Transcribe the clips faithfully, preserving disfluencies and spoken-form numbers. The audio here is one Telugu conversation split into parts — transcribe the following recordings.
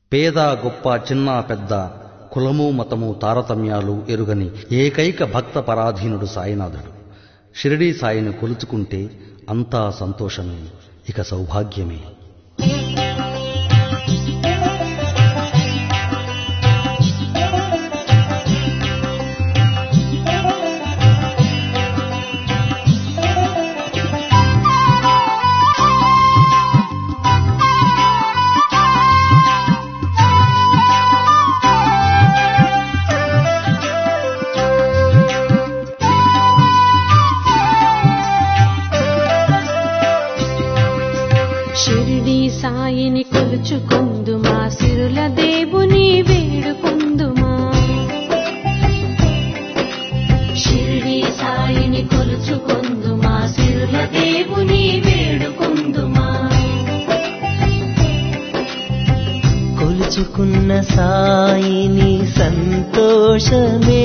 పేద గొప్ప చిన్న పెద్ద కులము మతము తారతమ్యాలు ఎరుగని ఏకైక భక్త పరాధీనుడు సాయినాథుడు. షిరిడీ సాయిని కొలుచుకుంటే అంతా సంతోషమే, ఇక సౌభాగ్యమే. షిరిడీ సాయిని కొలుచుకొందుమా, సిరుల దేవుని వేడుకొందుమా. షిరిడీ సాయిని కొలుచుకొందుమా, సిరుల దేవుని వేడుకొందుమా. కొలుచుకున్న సాయిని సంతోషమే,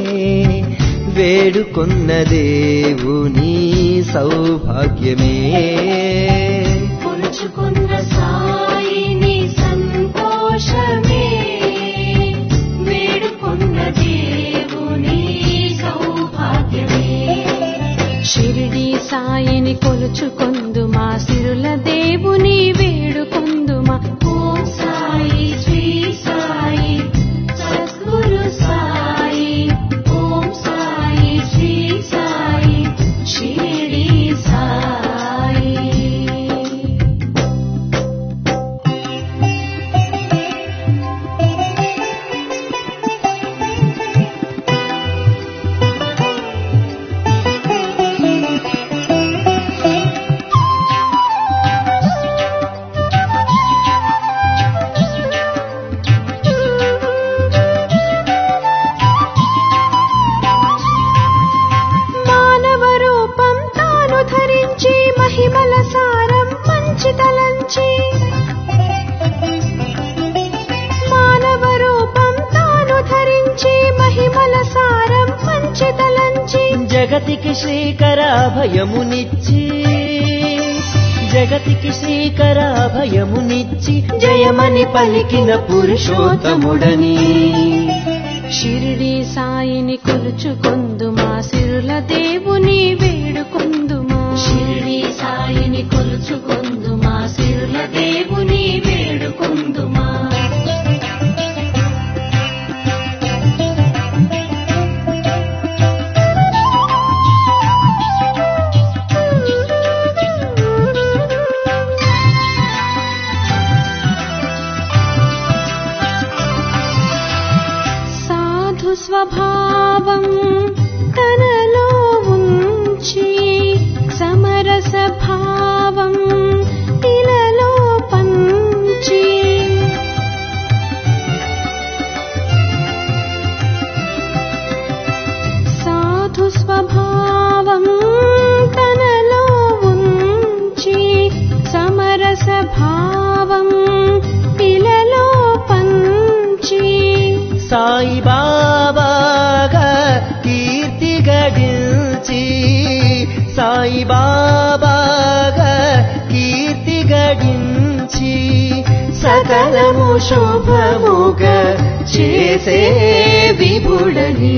వేడుకొన్న దేవుని సౌభాగ్యమే. కొలుచుకున్న సాయిని సంతోషమే, వేడుకొన్న దేవుని సౌభాగ్యమే. షిరిడీ సాయిని కొలుచుకొందుమా, సిరుల దేవుని వేడుకొందుమా. ఓం సాయి శ్రీ సాయి సద్గురు సాయి, ఓం సాయి శ్రీ సాయి షిరిడీ సాయి. మానవ రూపం తాను ధరించి మహిమల సారం మంచి తలంచి, మానవ రూపం తాను ధరించి మహిమల సారం మంచి తలంచి. జగతికి శ్రీకర భయమునిచ్చి, జగతికి శ్రీకర భయమునిచ్చి, జయమని పలికిన పురుషోత్తముడని. షిరిడీ సాయిని కొలుచుకొందుమా, సిరుల దేవుని వేడుకొందుమా. షిరిడీ సాయిని కొలుచుకొందుమా, సిరుల దేవుని వేడుకొందుమా. సాధు స్వభావం తనలో ఉంచి, సమరస భావం ఇలలో పంచి. సాధు స్వభావం తనలో ఉంచి, సమరస భావం ఇలలో పంచి. సాయి బాబాగా కీర్తి గడించి, సాయి బాబాగా కీర్తి గడించి, సకలము శుభముగా చేసే విభుడని.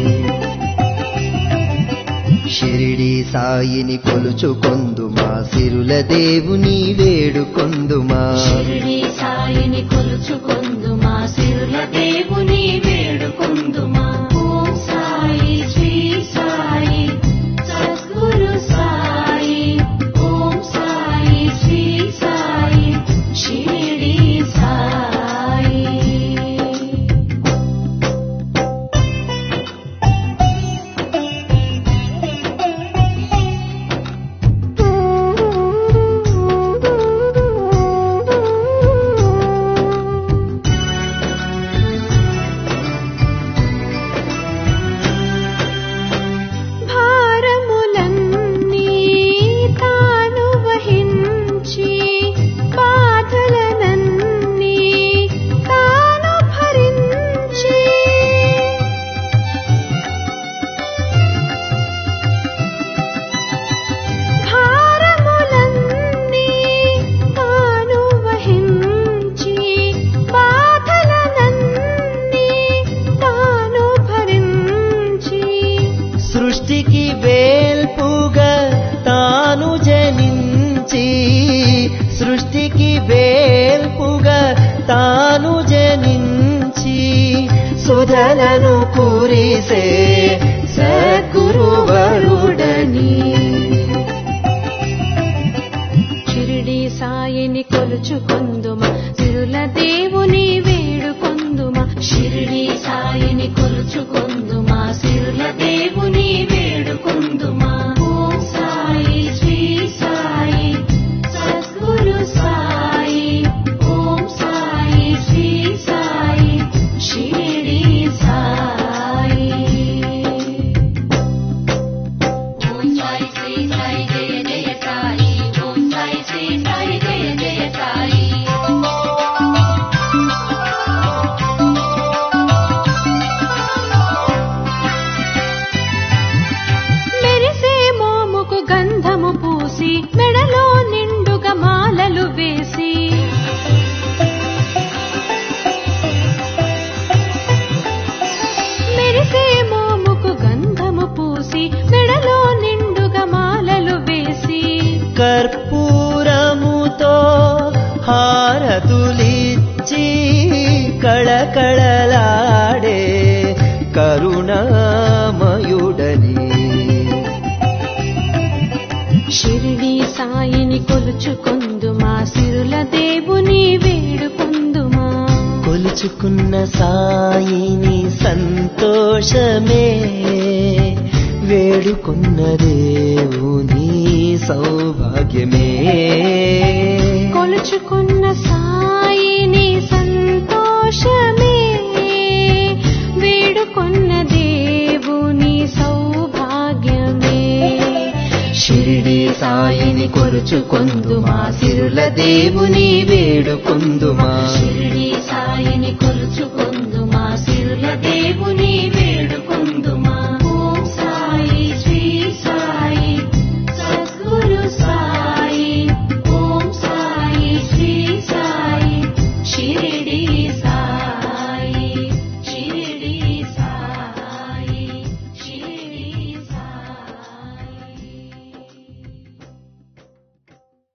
షిరిడీ సాయిని కొలుచుకొందుమా, సిరుల దేవుని వేడుకొందుమా. షిరిడీ సాయిని కొలుచుకొందుమా, సిరుల దేవుని వేడుకొందుమా. ఓం సాయి శ్రీ సాయి సద్గురు సాయి, ఓం సాయి శ్రీ సాయి షిరిడీ సాయి. తాను జనించి సుధలను కురిసే సద్గురువరుడని. షిరిడి సాయిని కొలుచుకొందుమా సిరుల దేవుని వేడుకొందుమా. షిరిడి సాయిని కొలుచుకొందుమా సిరుల దేవుని వేడుకొందుమా. ఓం సాయి శ్రీ సాయి సద్గురు సాయి. ఓం సాయి శ్రీ సాయి షిరిడి సాయి. ఓం సాయి శ్రీ సాయి జయ జయ సాయి. ఓం సాయి శ్రీ సాయి జయ జయ సాయి. మెరిసే మోముకు గంధము పూసి మెడలో నిండుగా మాలలు వేసి మెరిసే మోముకు గంధము పూసి మెడలో నిండుగా మాలలు వేసి కర్పూరముతో హారతులిచ్చి కళకళలాడే కరుణామయుడని. షిరిడి సాయిని కొలుచుకొందుమా సిరుల దేవుని వేడుకొందుమా. కొలుచుకున్న సాయిని సంతోషమే వేడుకున్న దేవుని సౌభాగ్యమే. కొలుచుకున్న సాయిని సంతోషమే వేడుకొన్న దేవుని సౌభాగ్యమే. షిరిడి సాయిని కొలుచుకొందుమా సిరుల దేవుని వేడుకొందుమా. షిరిడి సాయిని కొలుచుకొందుమా సిరుల దేవుని